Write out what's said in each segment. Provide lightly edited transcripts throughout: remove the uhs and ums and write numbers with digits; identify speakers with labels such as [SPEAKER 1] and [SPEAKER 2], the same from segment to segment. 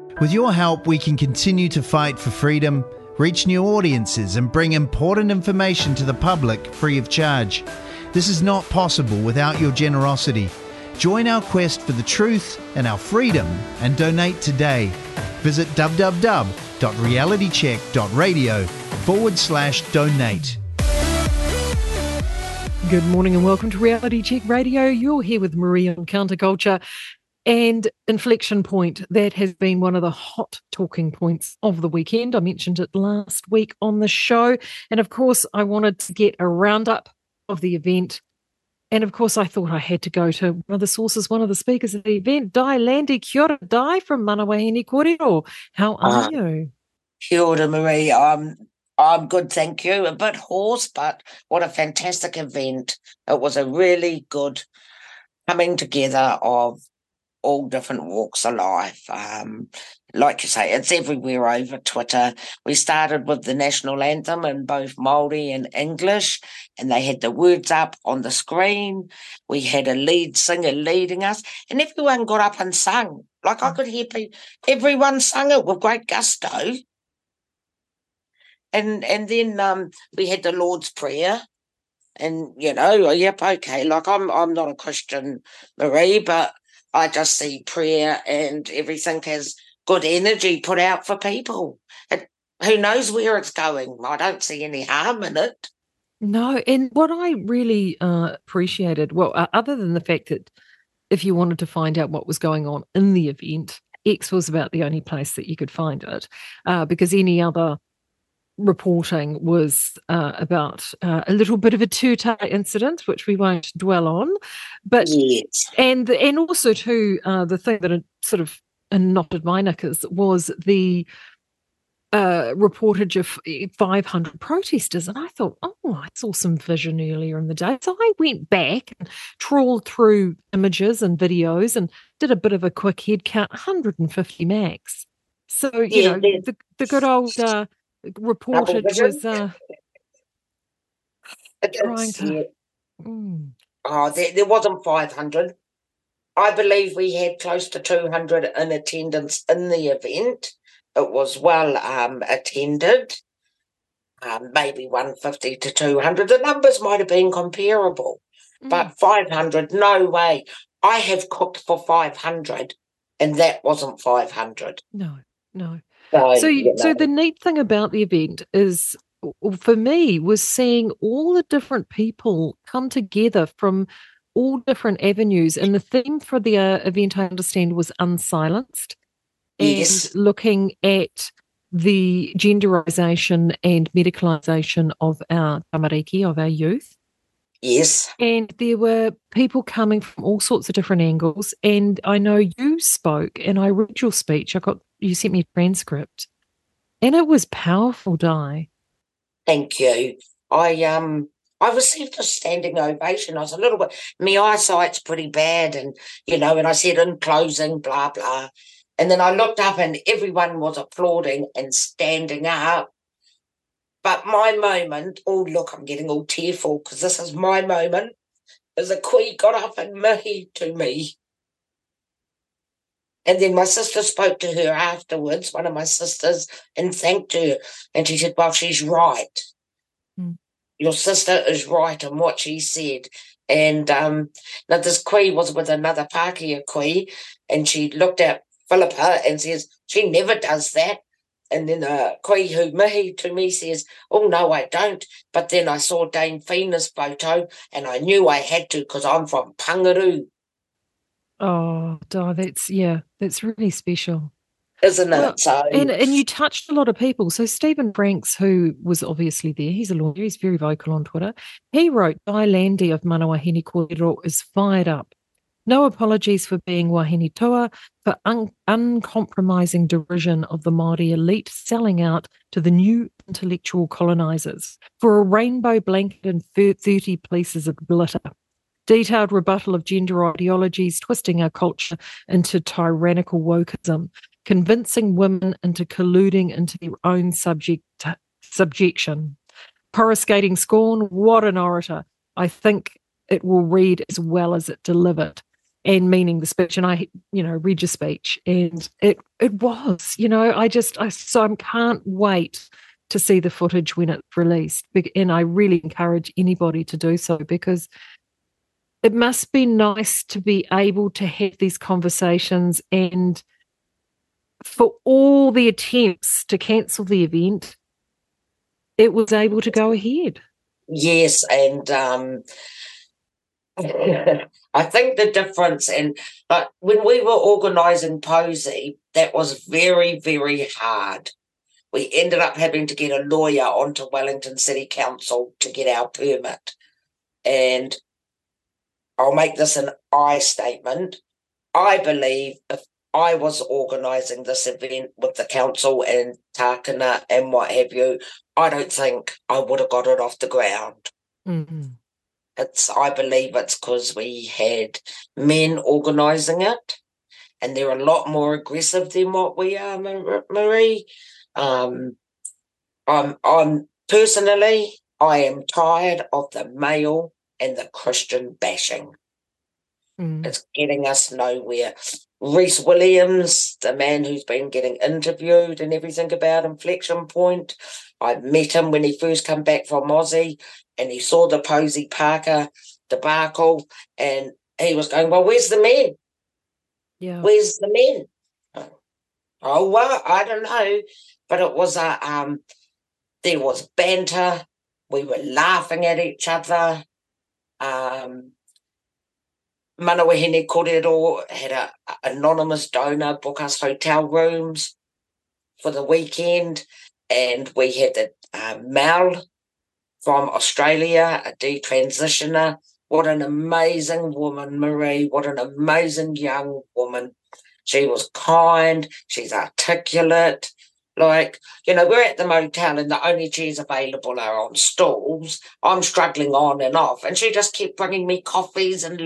[SPEAKER 1] With your help, we can continue to fight for freedom, reach new audiences, and bring important information to the public free of charge. This is not possible without your generosity. Join our quest for the truth and our freedom and donate today. Visit www.realitycheck.radio/donate.
[SPEAKER 2] Good morning and welcome to Reality Check Radio. You're here with Marie on Counterculture. And Inflection Point, that has been one of the hot talking points of the weekend. I mentioned it last week on the show. And of course, I wanted to get a roundup of the event. And of course, I thought I had to go to one of the sources, one of the speakers at the event, Di Landy. Kia ora, Di, from Manawahine Kōrero. How are you?
[SPEAKER 3] Kia ora, Marie. I'm good, thank you. A bit hoarse, but what a fantastic event. It was a really good coming together of all different walks of life. Like you say, it's everywhere over Twitter. We started with the national anthem in both Māori and English, and they had the words up on the screen. We had a lead singer leading us, and everyone got up and sung. Like I could hear everyone sung it with great gusto. And then we had the Lord's Prayer. And, yep, okay, like I'm not a Christian, Marie, but I just see prayer and everything has good energy put out for people. Who knows where it's going? I don't see any harm in it.
[SPEAKER 2] No, and what I really appreciated, other than the fact that if you wanted to find out what was going on in the event, X was about the only place that you could find it, because any other reporting was about a little bit of a Tuta incident, which we won't dwell on. But
[SPEAKER 3] yes.
[SPEAKER 2] And also too, the thing that it sort of knotted my knickers was the reportage of 500 protesters, and I thought, I saw some vision earlier in the day. So I went back and trawled through images and videos and did a bit of a quick head count, 150 max. So, the good old reportage was trying to...
[SPEAKER 3] There wasn't 500. I believe we had close to 200 in attendance in the event. It was well attended, maybe 150 to 200. The numbers might have been comparable, but 500, no way. I have cooked for 500, and that wasn't 500.
[SPEAKER 2] No.
[SPEAKER 3] So
[SPEAKER 2] the neat thing about the event is, for me, was seeing all the different people come together from all different avenues. And the theme for the event, I understand, was Unsilenced.
[SPEAKER 3] Yes.
[SPEAKER 2] And looking at the genderisation and medicalisation of our tamariki, of our youth.
[SPEAKER 3] Yes.
[SPEAKER 2] And there were people coming from all sorts of different angles. And I know you spoke, and I read your speech. You sent me a transcript, and it was powerful, Di.
[SPEAKER 3] Thank you. I received a standing ovation. I was a little bit, my eyesight's pretty bad, and and I said in closing, blah blah, and then I looked up and everyone was applauding and standing up. But my moment, look, I'm getting all tearful because this is my moment, as a queen got up and mihi to me. And then my sister spoke to her afterwards, one of my sisters, and thanked her. And she said, well, she's right. Your sister is right in what she said. And now this queen was with another Pākehā queen, and she looked at Philippa and says, she never does that. And then a koe who mihi to me says, oh, no, I don't. But then I saw Dame Fina's photo and I knew I had to because I'm from Pangaru.
[SPEAKER 2] Oh, that's really special.
[SPEAKER 3] Isn't it? So,
[SPEAKER 2] and you touched a lot of people. So Stephen Franks, who was obviously there, he's a lawyer, he's very vocal on Twitter. He wrote, Di Landy of Manawahine Kōrero is fired up. No apologies for being wahine toa, for uncompromising derision of the Māori elite selling out to the new intellectual colonisers, for a rainbow blanket and 30 pieces of glitter. Detailed rebuttal of gender ideologies, twisting our culture into tyrannical wokeism, convincing women into colluding into their own subjection. Coruscating scorn, what an orator. I think it will read as well as it delivered. and meaning the speech. And I, read your speech, and it was, so I can't wait to see the footage when it's released. And I really encourage anybody to do so, because it must be nice to be able to have these conversations, and for all the attempts to cancel the event, it was able to go ahead.
[SPEAKER 3] Yes, and I think the difference, but when we were organising Posy, that was very, very hard. We ended up having to get a lawyer onto Wellington City Council to get our permit. And I'll make this an I statement. I believe if I was organising this event with the council and Takana and what have you, I don't think I would have got it off the ground.
[SPEAKER 2] Mm-hmm.
[SPEAKER 3] I believe it's because we had men organising it, and they're a lot more aggressive than what we are, Marie. I'm personally, I am tired of the male and the Christian bashing. It's getting us nowhere. Rhys Williams, the man who's been getting interviewed and everything about Inflection Point, I met him when he first came back from Aussie, and he saw the Posy Parker debacle, and he was going, well, where's the men?
[SPEAKER 2] Yeah.
[SPEAKER 3] Where's the men? Oh, well, I don't know. But it was there was banter. We were laughing at each other. Manawahine Korero had an anonymous donor book us hotel rooms for the weekend, and we had the Mel from Australia, a detransitioner. What an amazing woman, Marie. What an amazing young woman. She was kind. She's articulate. Like, we're at the motel and the only chairs available are on stools. I'm struggling on and off. And she just kept bringing me coffees and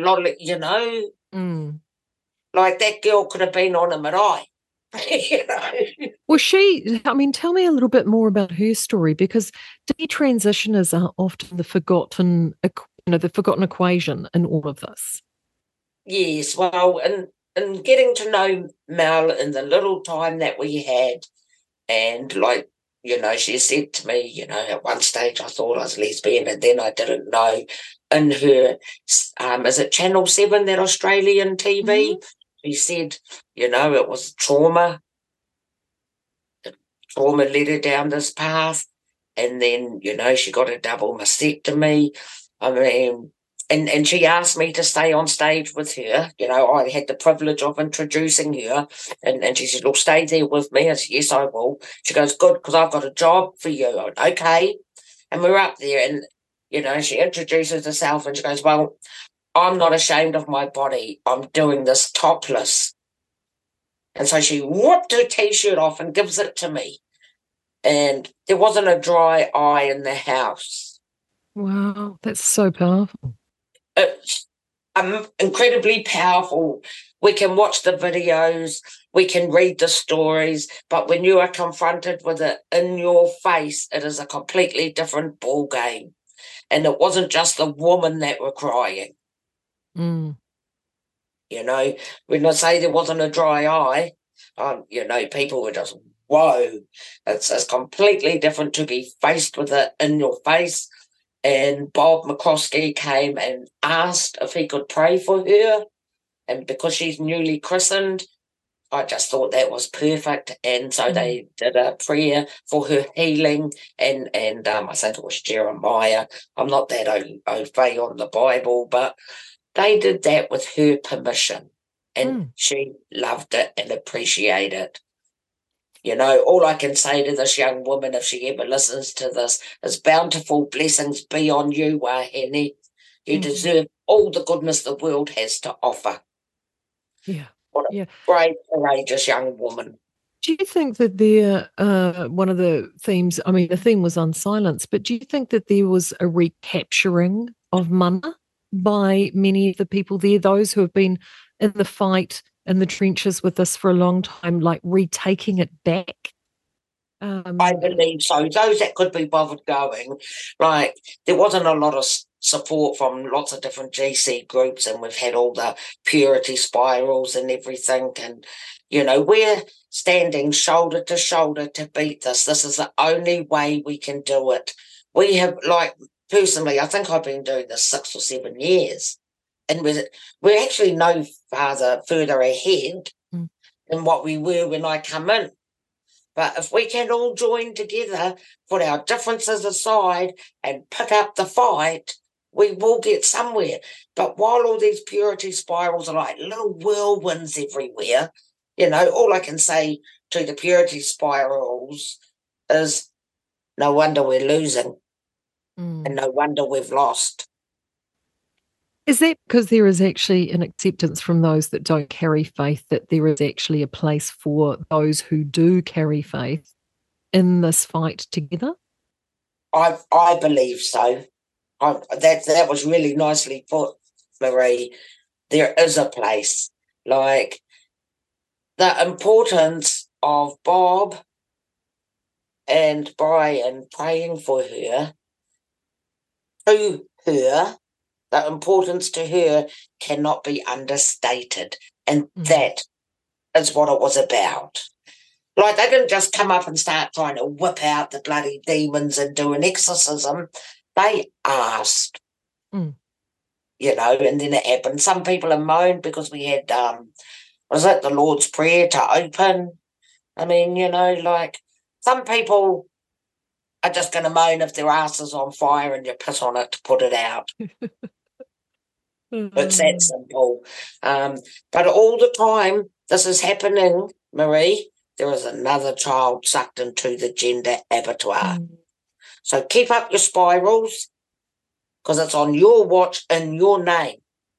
[SPEAKER 3] Like that girl could have been on a marae.
[SPEAKER 2] Well, tell me a little bit more about her story, because detransitioners are often the forgotten equation in all of this.
[SPEAKER 3] Yes, well, and getting to know Mel in the little time that we had, and she said to me, at one stage I thought I was lesbian, and then I didn't know. In her, is it Channel 7, that Australian TV? Mm-hmm. She said, it was trauma. Trauma led her down this path. And then, she got a double mastectomy. I mean, and she asked me to stay on stage with her. I had the privilege of introducing her. And she said, look, stay there with me. I said, yes, I will. She goes, good, because I've got a job for you. I went, okay. And we're up there, and, she introduces herself, and she goes, well, I'm not ashamed of my body. I'm doing this topless. And so she ripped her T-shirt off and gives it to me. And there wasn't a dry eye in the house.
[SPEAKER 2] Wow, that's so powerful.
[SPEAKER 3] It's incredibly powerful. We can watch the videos, we can read the stories, but when you are confronted with it in your face, it is a completely different ball game. And it wasn't just the woman that were crying.
[SPEAKER 2] Mm.
[SPEAKER 3] When I say there wasn't a dry eye, people were just, whoa, it's completely different to be faced with it in your face. And Bob McCroskey came and asked if he could pray for her. And because she's newly christened, I just thought that was perfect. And so they did a prayer for her healing. And I think it was Jeremiah. I'm not that au fait on the Bible, but they did that with her permission. And she loved it and appreciated it. All I can say to this young woman, if she ever listens to this, is bountiful blessings be on you, Wahine. You deserve all the goodness the world has to offer.
[SPEAKER 2] Yeah.
[SPEAKER 3] What a brave, courageous young woman.
[SPEAKER 2] Do you think that one of the themes, the theme was on silence, but do you think that there was a recapturing of mana by many of the people there, those who have been in the fight in the trenches with us for a long time, like retaking it back?
[SPEAKER 3] I believe so. Those that could be bothered going, there wasn't a lot of support from lots of different GC groups, and we've had all the purity spirals and everything. And, we're standing shoulder to shoulder to beat this. This is the only way we can do it. We have, personally, I think I've been doing this 6 or 7 years, and we're actually no further ahead than what we were when I come in. But if we can all join together, put our differences aside and pick up the fight, we will get somewhere. But while all these purity spirals are like little whirlwinds everywhere, all I can say to the purity spirals is no wonder we're losing and no wonder we've lost.
[SPEAKER 2] Is that because there is actually an acceptance from those that don't carry faith that there is actually a place for those who do carry faith in this fight together?
[SPEAKER 3] I believe so. That was really nicely put, Marie. There is a place. Like, the importance of Bob and Brian praying for her, to her, the importance to her cannot be understated. And that is what it was about. Like, they didn't just come up and start trying to whip out the bloody demons and do an exorcism. They asked, and then it happened. Some people have moaned because we had, the Lord's Prayer to open. I mean, some people are just going to moan if their ass is on fire and you piss on it to put it out. It's that simple. But all the time this is happening, Marie, there is another child sucked into the gender abattoir. So keep up your spirals, because it's on your watch in your name.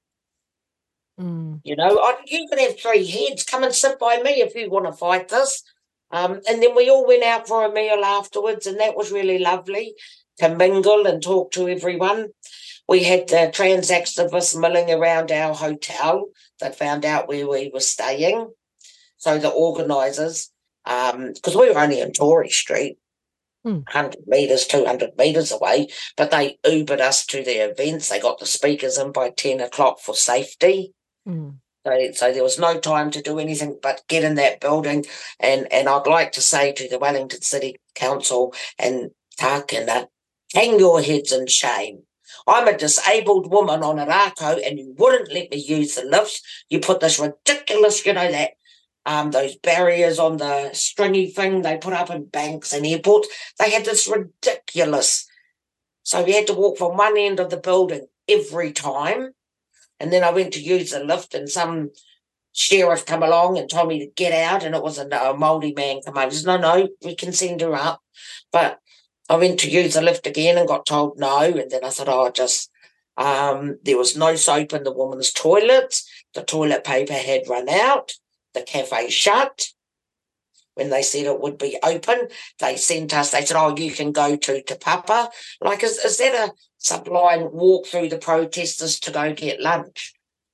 [SPEAKER 3] You can have 3 heads. Come and sit by me if you want to fight this. And then we all went out for a meal afterwards, and that was really lovely to mingle and talk to everyone. We had the trans activists milling around our hotel that found out where we were staying. So the organisers, because we were only in Tory Street, 100 metres, 200 metres away, but they Ubered us to their events. They got the speakers in by 10 o'clock for safety. So there was no time to do anything but get in that building. And I'd like to say to the Wellington City Council and Tākina, hang your heads in shame. I'm a disabled woman on a rākau and you wouldn't let me use the lifts. You put this ridiculous, those barriers on the stringy thing they put up in banks and airports. They had this ridiculous. So we had to walk from one end of the building every time. And then I went to use the lift and some sheriff come along and told me to get out, and it was a Māori man come over. He said, no, we can send her up. But I went to use the lift again and got told no. And then I thought, there was no soap in the woman's toilets. The toilet paper had run out. The cafe shut. When they said it would be open, they sent us, they said, you can go to Te Papa. Like, is that a sublime walk through the protesters to go get lunch?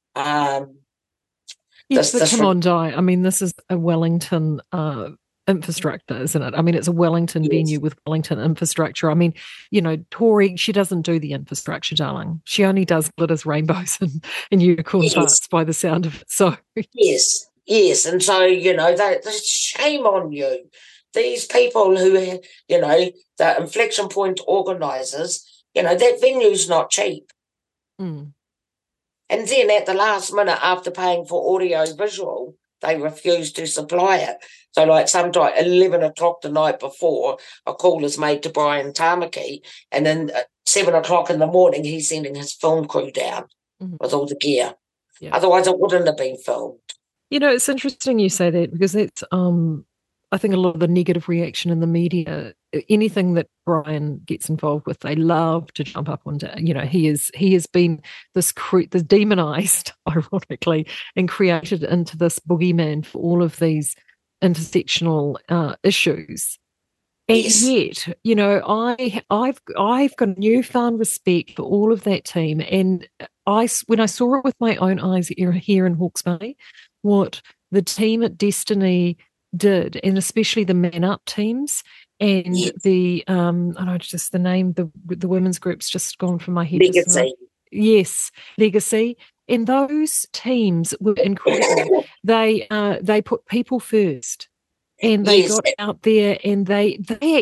[SPEAKER 2] Yes, but come on, Di. I mean, this is a Wellington infrastructure, isn't it? I mean, it's a Wellington venue with Wellington infrastructure. I mean, Tory, she doesn't do the infrastructure, darling. She only does glitters, rainbows and unicorn parts by the sound of it. So
[SPEAKER 3] Yes, and so, there's shame on you. These people who, the Inflection Point organisers, that venue's not cheap. And then at the last minute, after paying for audio visual, they refused to supply it. So like sometime 11 o'clock the night before, a call is made to Brian Tamaki, and then at 7 o'clock in the morning, he's sending his film crew down with all the gear. Yeah. Otherwise, it wouldn't have been filmed.
[SPEAKER 2] It's interesting you say that, because that's, I think, a lot of the negative reaction in the media. Anything that Brian gets involved with, they love to jump up onto. He has been this demonized, ironically, and created into this boogeyman for all of these intersectional issues. And yet, I've got a newfound respect for all of that team. And when I saw it with my own eyes here in Hawke's Bay, what the team at Destiny did, and especially the Man Up teams, and
[SPEAKER 3] Yes.
[SPEAKER 2] the I know just the name, the women's group's just gone from my head.
[SPEAKER 3] Legacy.
[SPEAKER 2] Yes, Legacy. And those teams were incredible. They put people first, and they
[SPEAKER 3] Yes.
[SPEAKER 2] got out there, and they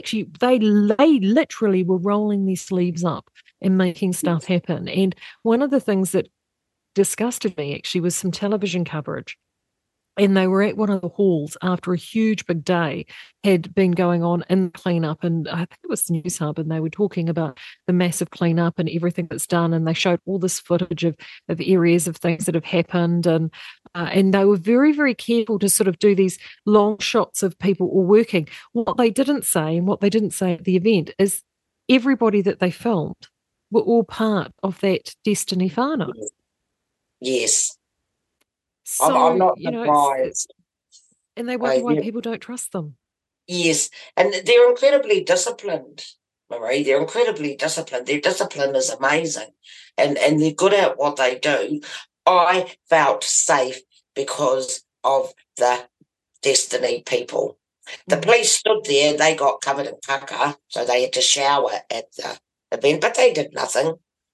[SPEAKER 2] literally were rolling their sleeves up and making stuff happen. And one of the things that disgusted me actually was some television coverage. And they were at one of the halls after a huge big day had been going on in cleanup. And I think it was News Hub, and they were talking about the massive cleanup and everything that's done. And they showed all this footage of areas of things that have happened. And they were very, very careful to sort of do these long shots of people all working. What they didn't say, and what they didn't say at the event, is everybody that they filmed were all part of that Destiny whānau.
[SPEAKER 3] Yes.
[SPEAKER 2] So,
[SPEAKER 3] I'm not surprised.
[SPEAKER 2] And they wonder why people don't trust them.
[SPEAKER 3] Yes, and they're incredibly disciplined, Marie. They're incredibly disciplined. Their discipline is amazing, and they're good at what they do. I felt safe because of the Destiny people. The police stood there. They got covered in kaka, so they had to shower at the event, but they did nothing.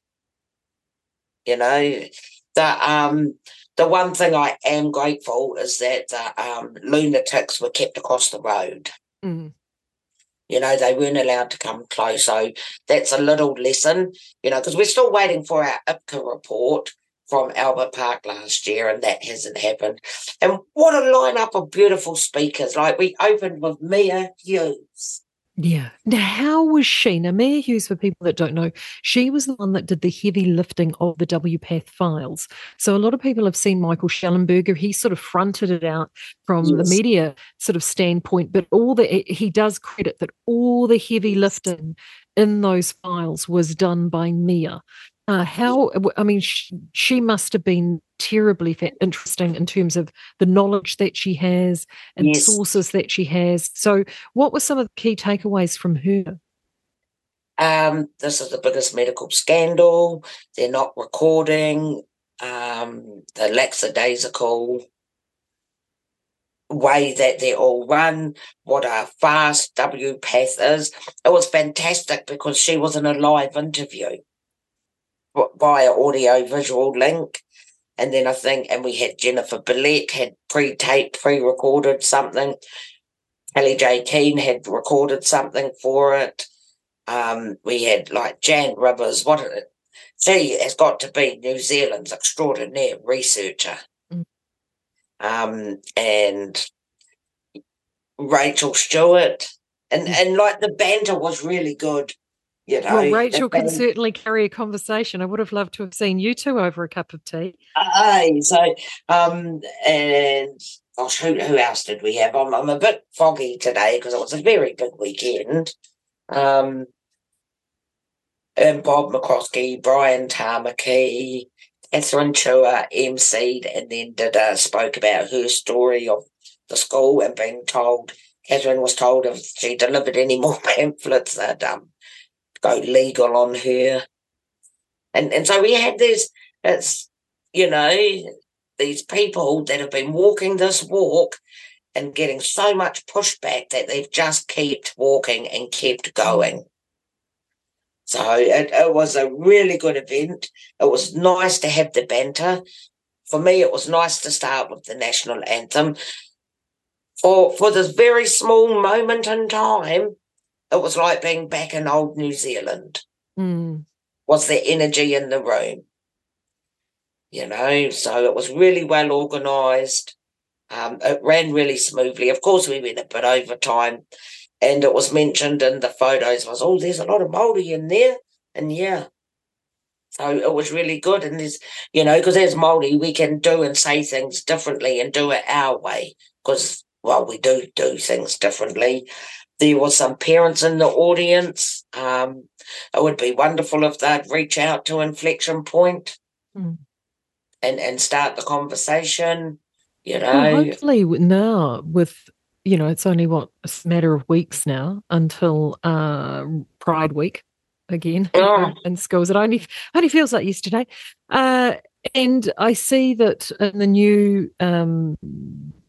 [SPEAKER 3] You know, the one thing I am grateful is that the lunatics were kept across the road.
[SPEAKER 2] Mm.
[SPEAKER 3] You know, they weren't allowed to come close. So that's a little lesson, you know, because we're still waiting for our IPCA report from Albert Park last year, and that hasn't happened. And what a lineup of beautiful speakers. Like, we opened with Mia Hughes.
[SPEAKER 2] Yeah. Now, how was she? Now, Mia Hughes, for people that don't know, she was the one that did the heavy lifting of the WPATH files. So a lot of people have seen Michael Schellenberger. He sort of fronted it out from the media sort of standpoint, but he does credit that all the heavy lifting in those files was done by Mia. She must have been terribly interesting in terms of the knowledge that she has and sources that she has. So what were some of the key takeaways from her?
[SPEAKER 3] This is the biggest medical scandal. They're not recording. The lackadaisical way that they're all run, what a fast WPATH is. It was fantastic because she was in a live interview via audio-visual link. And then and we had Jennifer Billette had pre-recorded something. Kelly J. Keane had recorded something for it. We had like Jan Rivers. She has got to be New Zealand's extraordinaire researcher. And Rachel Stewart. And like the banter was really good. You know,
[SPEAKER 2] well, Rachel can certainly carry a conversation. I would have loved to have seen you two over a cup of tea.
[SPEAKER 3] And gosh, who else did we have? I'm a bit foggy today because it was a very big weekend. And Bob McCroskey, Brian Tamaki, Catherine Chua emceed, and then spoke about her story of the school and being told. Catherine was told if she delivered any more pamphlets, they'd go legal on her. And so we had these people that have been walking this walk and getting so much pushback that they've just kept walking and kept going. So it was a really good event. It was nice to have the banter. For me, it was nice to start with the national anthem. For this very small moment in time, it was like being back in old New Zealand. Was the energy in the room? You know, so it was really well organised. It ran really smoothly. Of course, we went a bit over time, and it was mentioned in the photos there's a lot of Māori in there, and so it was really good. And there's, because as Māori, we can do and say things differently and do it our way because, we do things differently. There was some parents in the audience. It would be wonderful if they'd reach out to Inflection Point and start the conversation,
[SPEAKER 2] Well, hopefully now with, it's only a matter of weeks now until Pride Week again in schools. It only feels like yesterday. And I see that in the new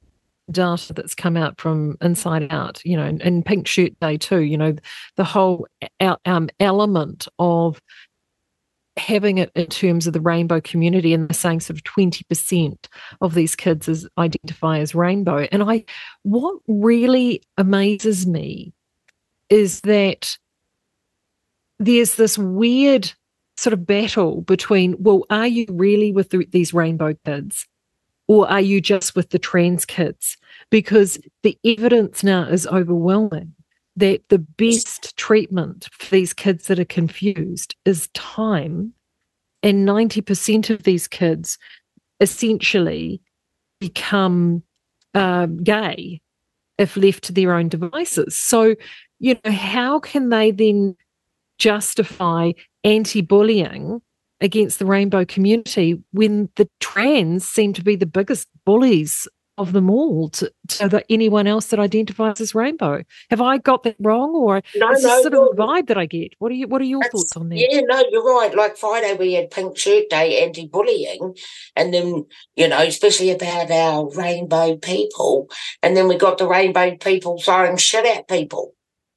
[SPEAKER 2] data that's come out from Inside Out, and Pink Shirt Day too, the whole element of having it in terms of the rainbow community, and they're saying sort of 20% of these kids identify as rainbow. And what really amazes me is that there's this weird sort of battle between, well, are you really with these rainbow kids, or are you just with the trans kids? Because the evidence now is overwhelming that the best treatment for these kids that are confused is time, and 90% of these kids essentially become gay if left to their own devices. So, how can they then justify anti-bullying against the rainbow community when the trans seem to be the biggest bullies of them all to anyone else that identifies as rainbow? Have I got that wrong, or it's just sort of the vibe that I get? What are your thoughts on that?
[SPEAKER 3] Yeah, no, you're right. Like Friday we had Pink Shirt Day, anti-bullying, and then, especially about our rainbow people, and then we got the rainbow people throwing shit at people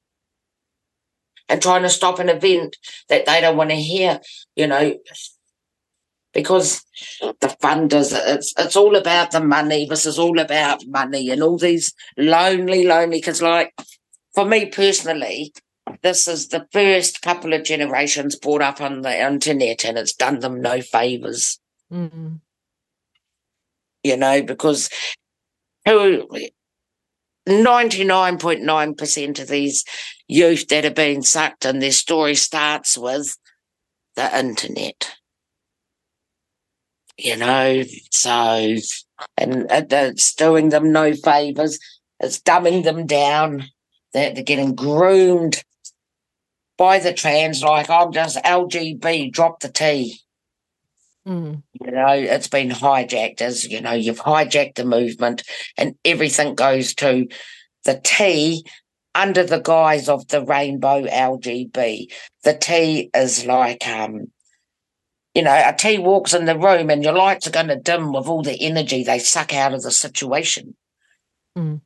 [SPEAKER 3] and trying to stop an event that they don't want to hear, because the funders, it's all about the money. This is all about money, and all these lonely, because, like, for me personally, this is the first couple of generations brought up on the internet, and it's done them no favours.
[SPEAKER 2] Mm-hmm.
[SPEAKER 3] Because 99.9% of these youth that are being sucked in, their story starts with the internet. So, and it's doing them no favours. It's dumbing them down. They're getting groomed by the trans, like, I'm just LGB, drop the T.
[SPEAKER 2] Mm.
[SPEAKER 3] It's been hijacked as, you've hijacked the movement, and everything goes to the T under the guise of the rainbow LGB. The T is like, a T walks in the room and your lights are going to dim with all the energy they suck out of the situation.
[SPEAKER 2] Mm.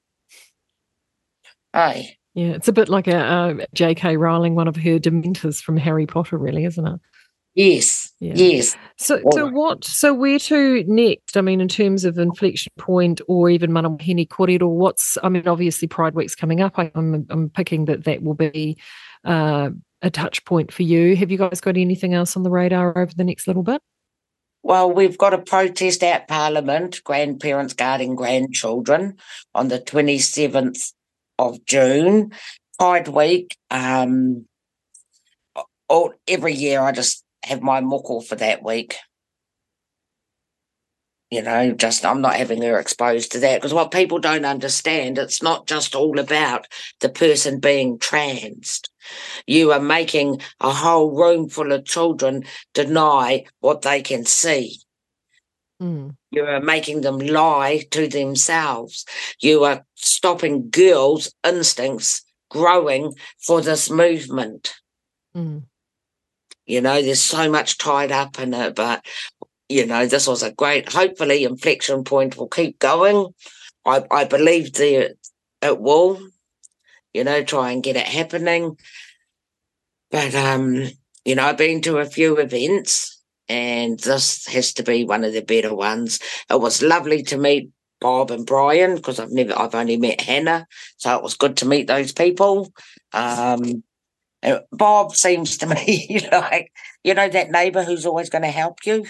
[SPEAKER 3] Hey.
[SPEAKER 2] Yeah, it's a bit like a J.K. Rowling, one of her Dementors from Harry Potter, really, isn't it?
[SPEAKER 3] Yes, yeah. Yes.
[SPEAKER 2] So where to next? I mean, in terms of inflection point, or even Manawahine Kōrero, obviously Pride Week's coming up. I'm picking that will be a touch point for you. Have you guys got anything else on the radar over the next little bit?
[SPEAKER 3] Well, we've got a protest at Parliament, grandparents guarding grandchildren, on the 27th of June. Pride Week. Every year I just have my moko for that week. I'm not having her exposed to that, because what people don't understand, it's not just all about the person being trans. You are making a whole room full of children deny what they can see.
[SPEAKER 2] Mm.
[SPEAKER 3] You are making them lie to themselves. You are stopping girls' instincts growing for this movement.
[SPEAKER 2] Mm.
[SPEAKER 3] There's so much tied up in it, but, this was a great, hopefully, inflection point. Will keep going. I believe it will, try and get it happening. But, I've been to a few events, and this has to be one of the better ones. It was lovely to meet Bob and Brian, because I've only met Hannah, so it was good to meet those people. Bob seems to me like, that neighbour who's always going to help you.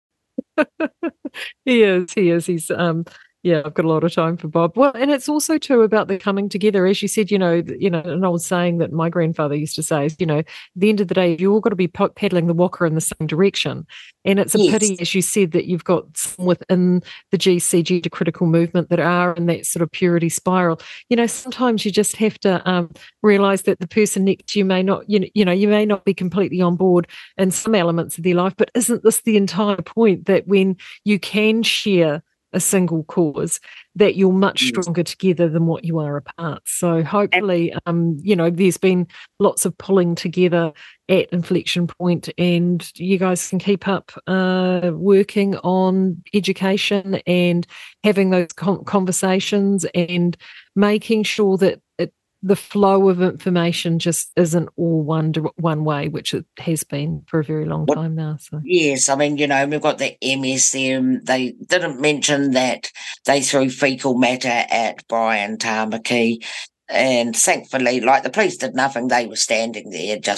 [SPEAKER 2] He is. He's I've got a lot of time for Bob. Well, and it's also too about the coming together, as you said. An old saying that my grandfather used to say is, at the end of the day, you all got to be paddling the walker in the same direction. And it's a pity, as you said, that you've got some within the GCG to critical movement that are in that sort of purity spiral. Sometimes you just have to realise that the person next to you may not, you may not be completely on board in some elements of their life, but isn't this the entire point, that when you can share a single cause, that you're much stronger together than what you are apart. So hopefully, there's been lots of pulling together at Inflection Point, and you guys can keep up working on education and having those conversations and making sure that the flow of information just isn't all one way, which it has been for a very long time now. So
[SPEAKER 3] yes, I mean, we've got the MSM. They didn't mention that they threw fecal matter at Brian Tamaki, and thankfully, like, the police did nothing. They were standing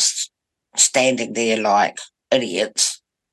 [SPEAKER 3] there like idiots.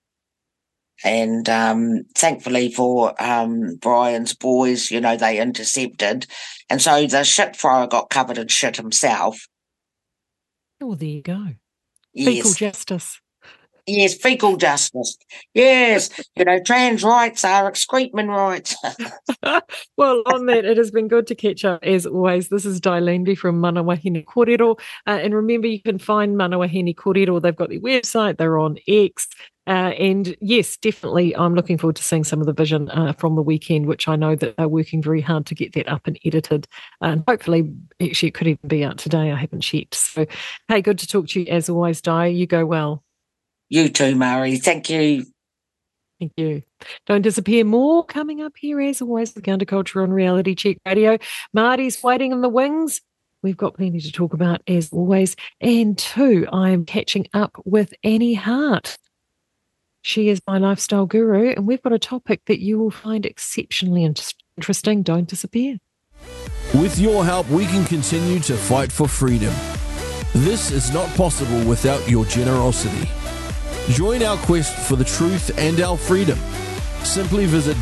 [SPEAKER 3] And thankfully for Brian's boys, they intercepted. And so the shit thrower got covered in shit himself.
[SPEAKER 2] Oh, there you go.
[SPEAKER 3] Yes.
[SPEAKER 2] Fecal justice.
[SPEAKER 3] Yes, fecal justice. Yes, trans rights are excrement rights.
[SPEAKER 2] Well, on that, it has been good to catch up as always. This is Dailendi from Manawahine Kōrero. And remember, you can find Manawahine Kōrero. They've got their website. They're on X. And yes, definitely, I'm looking forward to seeing some of the vision from the weekend, which I know that they're working very hard to get that up and edited. And hopefully, actually, it could even be out today. I haven't checked. So, hey, good to talk to you as always, Di. You go well.
[SPEAKER 3] You too, Murray. Thank you.
[SPEAKER 2] Thank you. Don't disappear. More coming up here, as always, with Counterculture on Reality Check Radio. Marty's waiting in the wings. We've got plenty to talk about, as always. And two, I'm catching up with Annie Hart. She is my lifestyle guru, and we've got a topic that you will find exceptionally interesting. Don't disappear.
[SPEAKER 4] With your help, we can continue to fight for freedom. This is not possible without your generosity. Join our quest for the truth and our freedom. Simply visit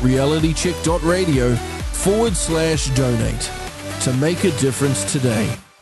[SPEAKER 4] www.realitycheck.radio/donate to make a difference today.